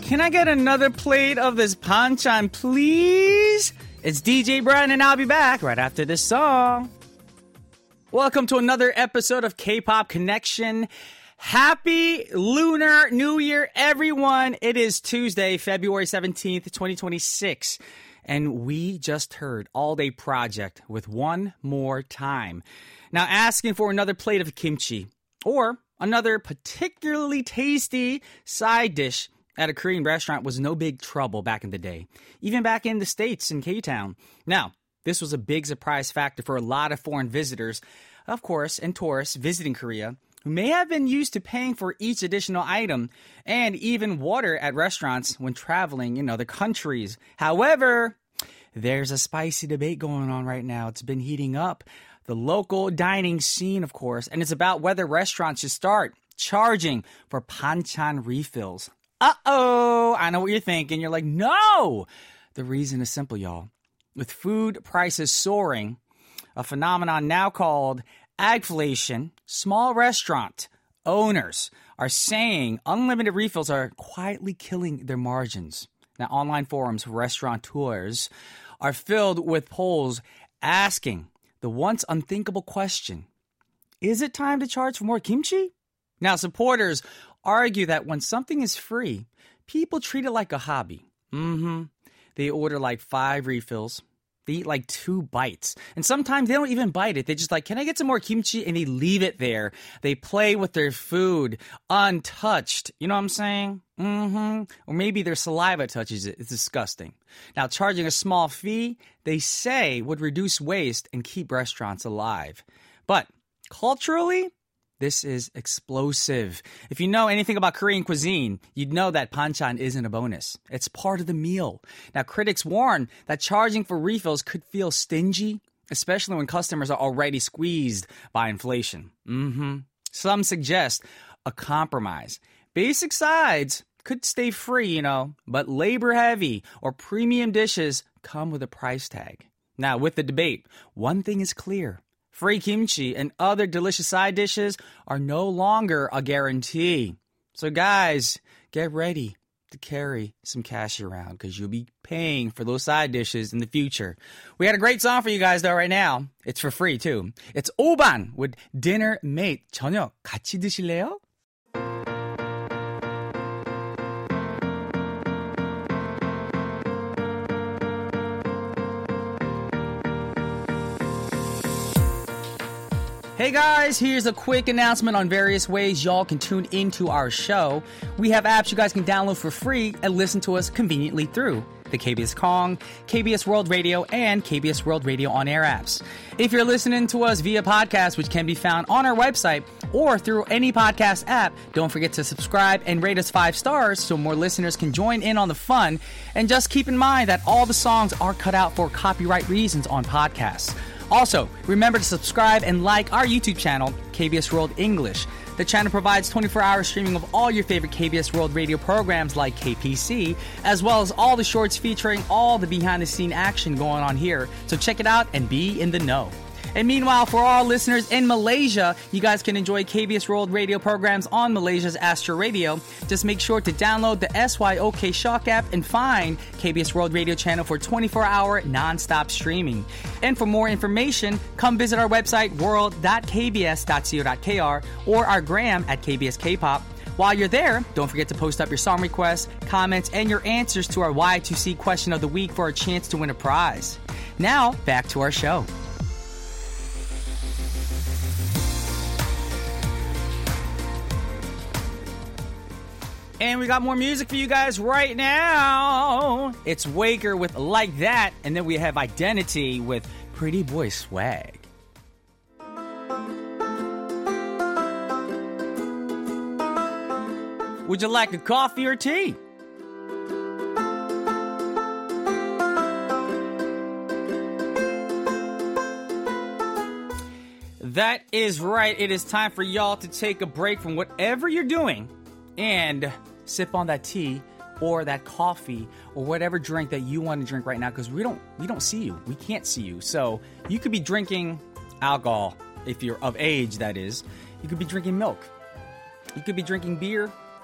can I get another plate of this banchan, please? It's DJ Brian, and I'll be back right after this song. Welcome to another episode of K-Pop Connection. Happy Lunar New Year, everyone. It is Tuesday, February 17th, 2026. And we just heard All Day Project with One More Time. Now, asking for another plate of kimchi or another particularly tasty side dish at a Korean restaurant was no big trouble back in the day, even back in the States in K-Town. Now, this was a big surprise factor for a lot of foreign visitors, of course, and tourists visiting Korea, who may have been used to paying for each additional item and even water at restaurants when traveling in other countries. However, there's a spicy debate going on right now. It's been heating up. The local dining scene, of course, and it's about whether restaurants should start charging for banchan refills. Uh-oh, I know what you're thinking. You're like, no! The reason is simple, y'all. With food prices soaring, a phenomenon now called agflation, small restaurant owners are saying unlimited refills are quietly killing their margins. Now, online forums for restaurateurs are filled with polls asking the once unthinkable question, is it time to charge for more kimchi? Now, supporters argue that when something is free, people treat it like a hobby. They order like 5 refills. They eat like 2 bites. And sometimes they don't even bite it. They just like, can I get some more kimchi? And they leave it there. They play with their food untouched. You know what I'm saying? Or maybe their saliva touches it. It's disgusting. Now, charging a small fee, they say, would reduce waste and keep restaurants alive. But culturally, this is explosive. If you know anything about Korean cuisine, you'd know that banchan isn't a bonus. It's part of the meal. Now, critics warn that charging for refills could feel stingy, especially when customers are already squeezed by inflation. Some suggest a compromise. Basic sides could stay free, but labor-heavy or premium dishes come with a price tag. Now, with the debate, one thing is clear. Free kimchi and other delicious side dishes are no longer a guarantee. So guys, get ready to carry some cash around because you'll be paying for those side dishes in the future. We had a great song for you guys though right now. It's for free too. It's Oban with Dinner Mate. 저녁 같이 드실래요? Hey guys, here's a quick announcement on various ways y'all can tune into our show. We have apps you guys can download for free and listen to us conveniently through the KBS Kong, KBS World Radio, and KBS World Radio on-air apps. If you're listening to us via podcast, which can be found on our website or through any podcast app, don't forget to subscribe and rate us 5 stars so more listeners can join in on the fun. And just keep in mind that all the songs are cut out for copyright reasons on podcasts. Also, remember to subscribe and like our YouTube channel, KBS World English. The channel provides 24-hour streaming of all your favorite KBS World Radio programs like KPC, as well as all the shorts featuring all the behind-the-scene action going on here. So check it out and be in the know. And meanwhile, for all listeners in Malaysia, you guys can enjoy KBS World Radio programs on Malaysia's Astro Radio. Just make sure to download the SYOK Shock app and find KBS World Radio channel for 24-hour non-stop streaming. And for more information, come visit our website world.kbs.co.kr or our gram at KBS K-Pop. While you're there, don't forget to post up your song requests, comments, and your answers to our Y2C question of the week for a chance to win a prize. Now, back to our show. And we got more music for you guys right now. It's Waker with Like That, and then we have Identity with Pretty Boy Swag. Would you like a coffee or tea? That is right. It is time for y'all to take a break from whatever you're doing and sip on that tea or that coffee or whatever drink that you want to drink right now, because we don't see you. We can't see you. So you could be drinking alcohol if you're of age, that is. You could be drinking milk. You could be drinking beer.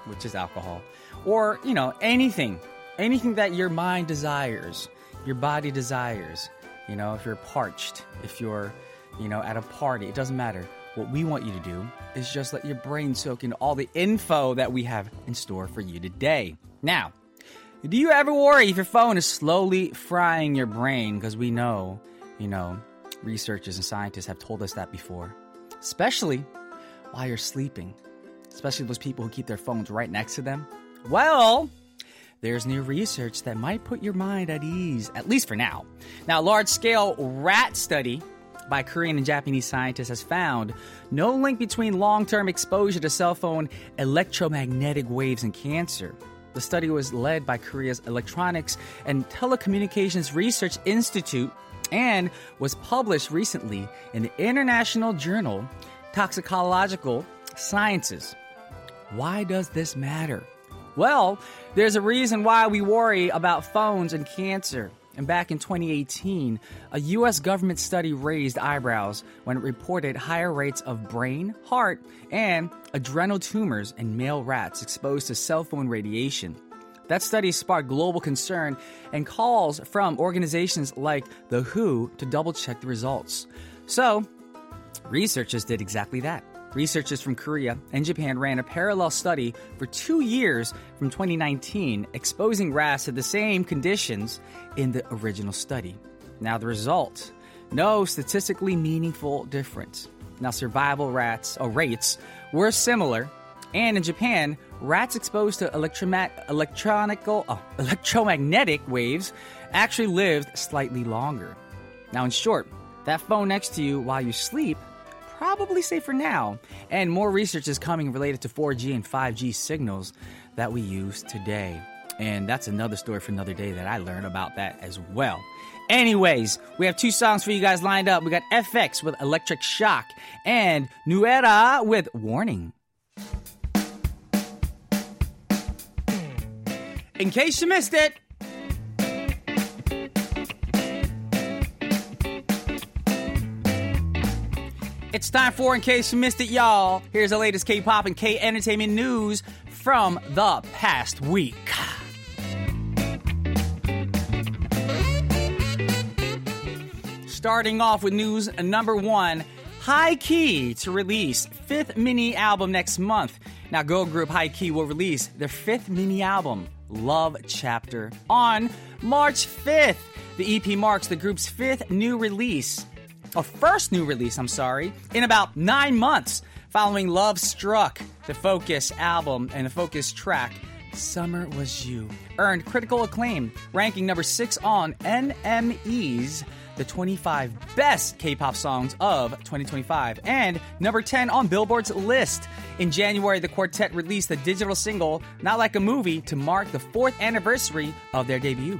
which is alcohol, or, anything that your mind desires, your body desires. If you're parched, if you're, at a party, it doesn't matter. What we want you to do is just let your brain soak in all the info that we have in store for you today. Now, do you ever worry if your phone is slowly frying your brain? Because we know, researchers and scientists have told us that before. Especially while you're sleeping. Especially those people who keep their phones right next to them. Well, there's new research that might put your mind at ease, at least for now. Now, a large-scale rat study by Korean and Japanese scientists has found no link between long-term exposure to cell phone electromagnetic waves and cancer. The study was led by Korea's Electronics and Telecommunications Research Institute and was published recently in the International Journal Toxicological Sciences. Why does this matter? Well, there's a reason why we worry about phones and cancer. And back in 2018, a U.S. government study raised eyebrows when it reported higher rates of brain, heart, and adrenal tumors in male rats exposed to cell phone radiation. That study sparked global concern and calls from organizations like the WHO to double-check the results. So, researchers did exactly that. Researchers from Korea and Japan ran a parallel study for 2 years from 2019, exposing rats to the same conditions in the original study. Now, the result, no statistically meaningful difference. Now, survival rates were similar, and in Japan, rats exposed to electromagnetic waves actually lived slightly longer. Now, in short, that phone next to you while you sleep, probably safe for now. And more research is coming related to 4G and 5G signals that we use today. And that's another story for another day that I learned about that as well. Anyways, we have 2 songs for you guys lined up. We got FX with Electric Shock and New Era with Warning. In case you missed it, it's time for In Case You Missed It, y'all. Here's the latest K-pop and K-entertainment news from the past week. Starting off with news number 1, HiKey to release 5th mini album next month. Now, girl group HiKey will release their 5th mini album, Love Chapter, on March 5th. The EP marks the group's first new release, in about 9 months, following Love Struck, the Focus album and the Focus track, Summer Was You, earned critical acclaim, ranking number 6 on NME's The 25 Best K-Pop Songs of 2025, and number 10 on Billboard's list. In January, the quartet released the digital single, Not Like a Movie, to mark the 4th anniversary of their debut.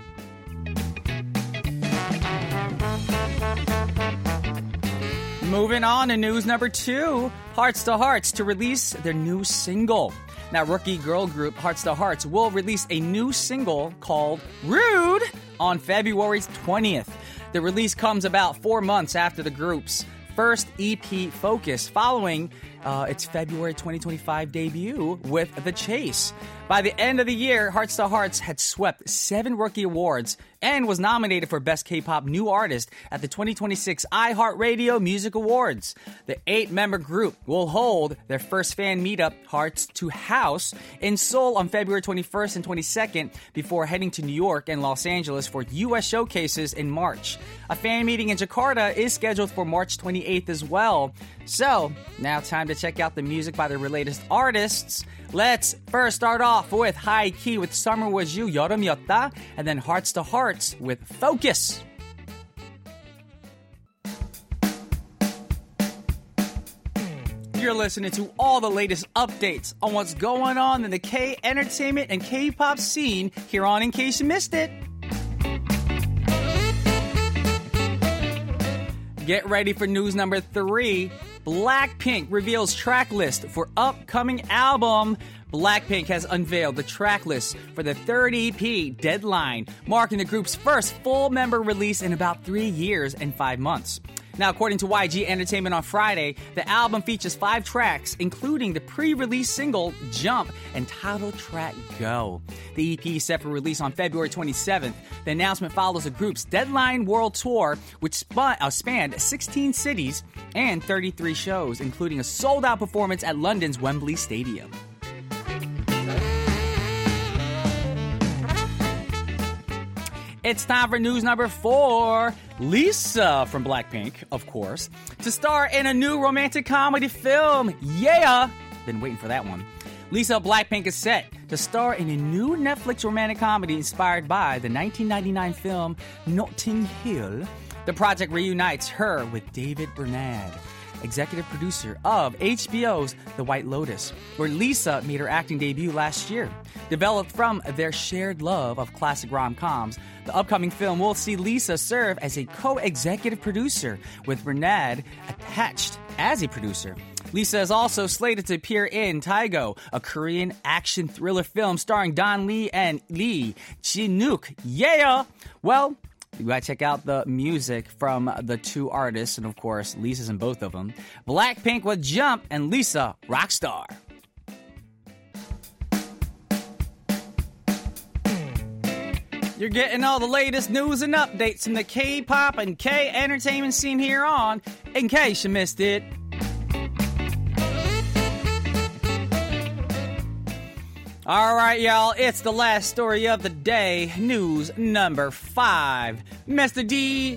Moving on to news number 2, Hearts to Hearts to release their new single. Now, rookie girl group Hearts to Hearts will release a new single called Rude on February 20th. The release comes about 4 months after the group's first EP, Focus, following its February 2025 debut with The Chase. By the end of the year, Hearts to Hearts had swept 7 rookie awards and was nominated for Best K-Pop New Artist at the 2026 iHeartRadio Music Awards. The 8-member group will hold their first fan meetup, Hearts to House, in Seoul on February 21st and 22nd before heading to New York and Los Angeles for U.S. showcases in March. A fan meeting in Jakarta is scheduled for March 28th as well. So, now time to check out the music by their latest artists. Let's first start off with HiKey with Summer Was You, 여름이었다, and then Hearts to Hearts with Focus. You're listening to all the latest updates on what's going on in the K-entertainment and K-pop scene here on In Case You Missed It. Get ready for news number 3. Blackpink reveals track list for upcoming album. Blackpink has unveiled the track list for the 3rd EP, Deadline, marking the group's first full member release in about 3 years and 5 months. Now, according to YG Entertainment on Friday, the album features 5 tracks, including the pre-release single Jump and title track Go. The EP is set for release on February 27th. The announcement follows the group's Deadline World Tour, which spanned 16 cities and 33 shows, including a sold-out performance at London's Wembley Stadium. It's time for news number 4. Lisa from Blackpink, of course, to star in a new romantic comedy film. Yeah! Been waiting for that one. Lisa of Blackpink is set to star in a new Netflix romantic comedy inspired by the 1999 film Notting Hill. The project reunites her with David Bernard, executive producer of HBO's The White Lotus, where Lisa made her acting debut last year. Developed from their shared love of classic rom-coms, the upcoming film will see Lisa serve as a co-executive producer, with Bernard attached as a producer. Lisa is also slated to appear in Taego, a Korean action thriller film starring Don Lee and Lee Ji-nook. Yeah! Well, you gotta check out the music from the 2 artists, and of course, Lisa's in both of them. Blackpink with Jump and Lisa Rockstar. You're getting all the latest news and updates from the K-pop and K-entertainment scene here on In Case You Missed It. All right, y'all, it's the last story of the day. News number 5. Mr.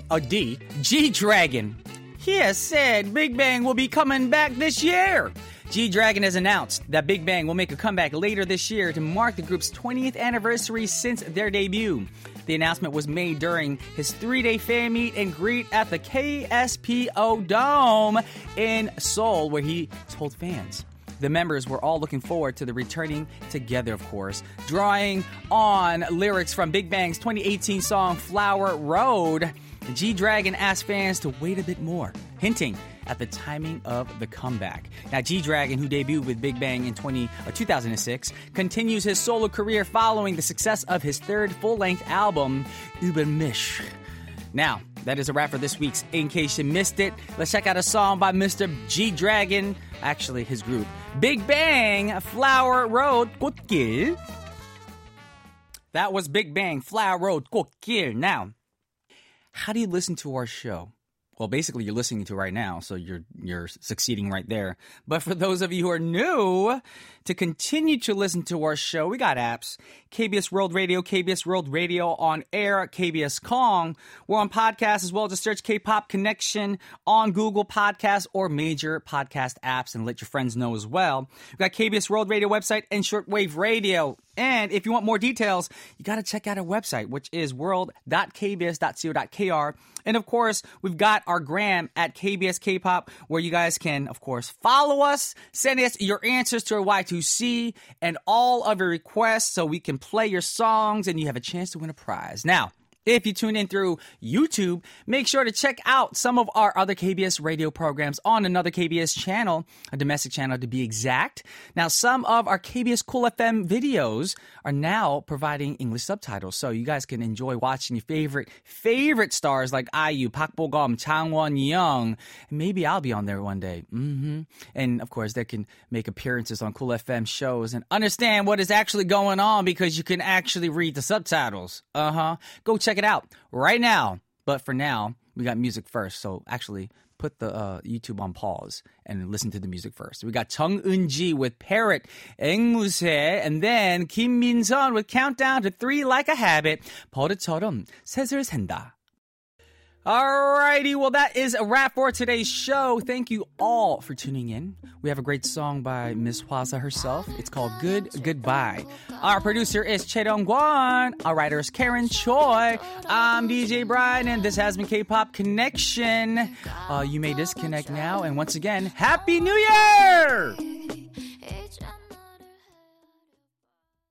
G-Dragon. He has said Big Bang will be coming back this year. G-Dragon has announced that Big Bang will make a comeback later this year to mark the group's 20th anniversary since their debut. The announcement was made during his 3-day fan meet and greet at the KSPO Dome in Seoul, where he told fans the members were all looking forward to the returning together, of course, drawing on lyrics from Big Bang's 2018 song Flower Road. G-Dragon asked fans to wait a bit more, hinting at the timing of the comeback. Now, G-Dragon, who debuted with Big Bang in 2006, continues his solo career following the success of his 3rd full-length album, Über mich. Now, that is a wrap for this week's In Case You Missed It. Let's check out a song by Mr. G-Dragon, actually his group, Big Bang, Flower Road, 꽃길. That was Big Bang, Flower Road, 꽃길. Now, how do you listen to our show? Well, basically, you're listening to it right now, so you're succeeding right there. But for those of you who are new, to continue to listen to our show, we got apps. KBS World Radio, KBS World Radio on air, KBS Kong. We're on podcasts as well. Just search K-Pop Connection on Google Podcasts or major podcast apps and let your friends know as well. We've got KBS World Radio website and shortwave radio. And if you want more details, you got to check out our website, which is world.kbs.co.kr. And of course, we've got our gram at KBS K-Pop, where you guys can, of course, follow us, send us your answers to our Y2C, and all of your requests so we can play your songs and you have a chance to win a prize. Now, if you tune in through YouTube, make sure to check out some of our other KBS radio programs on another KBS channel, a domestic channel to be exact. Now, some of our KBS Cool FM videos are now providing English subtitles, so you guys can enjoy watching your favorite stars like IU, Park Bo-gum, Chang Won-young. Maybe I'll be on there one day. And, of course, they can make appearances on Cool FM shows and understand what is actually going on because you can actually read the subtitles. Go check it out right now. But for now, we got music first. So actually, put the YouTube on pause and listen to the music first. We got Chung Eun-ji with Parrot, 앵무새, and then Kim Min-sun with Countdown to 3 Like a Habit, 버릇처럼 셋을 센다. Alrighty, well that is a wrap for today's show. Thank you all for tuning in. We have a great song by Miss Hwasa herself. It's called Good Goodbye. Our producer is Chae Dong-kwan. Our writer is Karen Choi. I'm DJ Brian, and this has been K-Pop Connection. You may disconnect now, and once again, Happy New Year!